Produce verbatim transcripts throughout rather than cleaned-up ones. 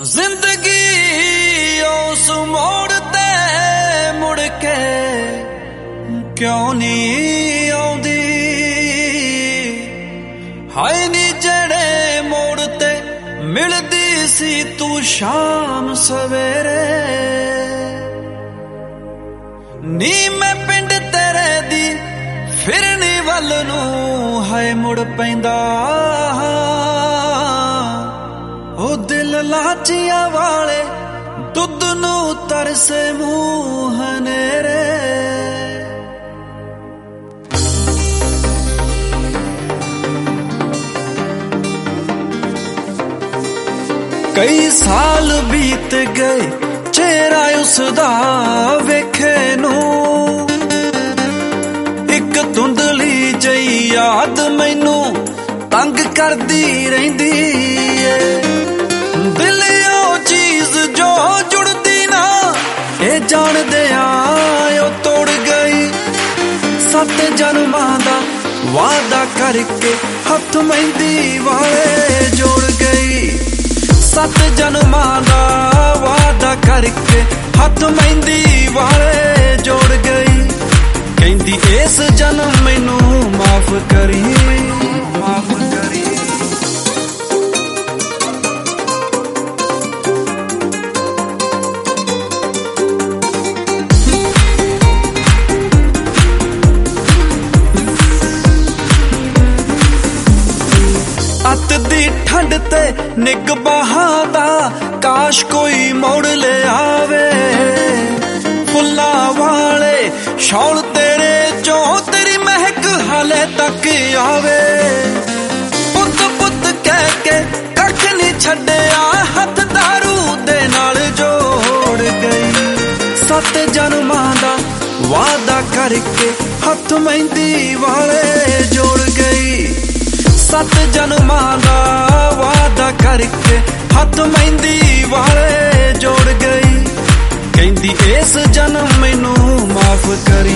जिंदगी उस मोड़ ते मुड़ के क्यों नहीं आउंदी हाय नी जड़े मोड़ ते मिलदी सी तू शाम सवेरे नी मैं पिंड तेरे दी फिरनी वल नू हाय मुड़ पैंदा ओ दिल लाचिया वाले दुध नू तरसे मुंह हनेरे कई साल बीत गए चेहरा उसदा वेखे नू एक धुंधली जई याद मैनू तंग करदी रहिंदी है दिल ओ चीज जो जुड़दी ना ए जान दे आयो तोड़ गई सत जन्मां दा वादा करके हथ मेहंदी वाले जोड़ गई सत जन्मां दा वादा करके हथ मेहंदी वाले जोड़ गई कहंदी इस जन्म मैनू माफ करी माफ करी अत दी ठंड ते निग बहादा काश कोई मोड़ ले आवे फुल्ला वाले शौल तेरे चो तेरी महक हाले तक आवे पुत पुत कह के कख नहीं छड्डिया हथ दारू दे नाल जोड़ गई सत जन्मां दा वादा करके हथ मेहंदी वाले जोड़ गई सत जन्मां दा वादा करके हथ मेहंदी वाले जोड़ गई कहंदी इस जन्म मैनू माफ करी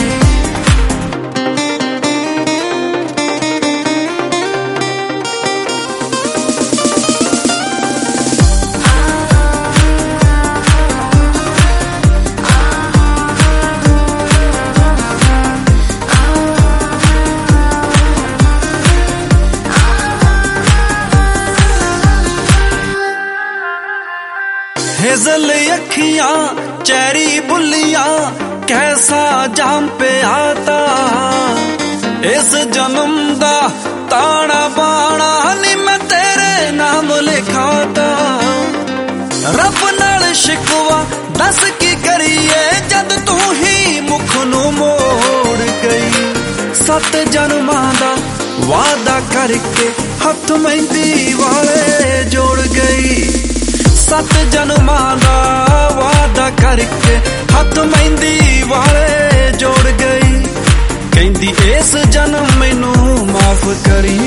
हेजल अखियां चेरी बुलियां कैसा जाम पे आता इस जन्म दा ताना बाना नी मैं तेरे नाम लिखाता रब नाल शिकवा दस की करिए जद तू ही मुख नू मोड़ गई सत जन्मां दा वादा करके हथ मेहंदी वाले जोड़ गई सत जन्मां दा वादा करके हथ मेहंदी वाले जोड़ गई कहंदी इस जन्म मैनू माफ करी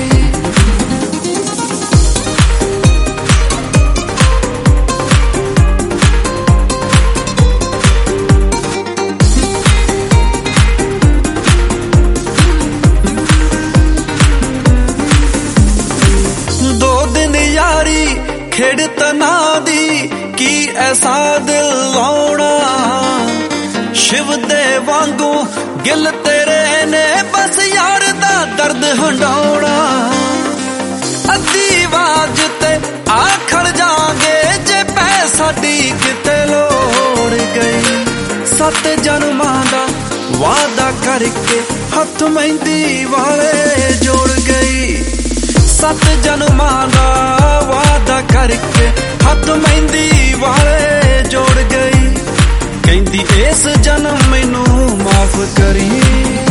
दो दिन यारी खेड़ तना दी की ऐसा दिल लाउना शिव दे वांगू गिल तेरे ने बस यार दा दर्द हंडाउना अद्धी आवाज ते आखड़ जागे जे पैसा दी किते लोड़ गई सत जन्मां दा वादा करके हथ मेहंदी वाले जोड़ गई सत जन्मां दा वादा करके हथ मेहंदी वाले जोड़ गई कहंदी इस जन्म मैनू माफ करी।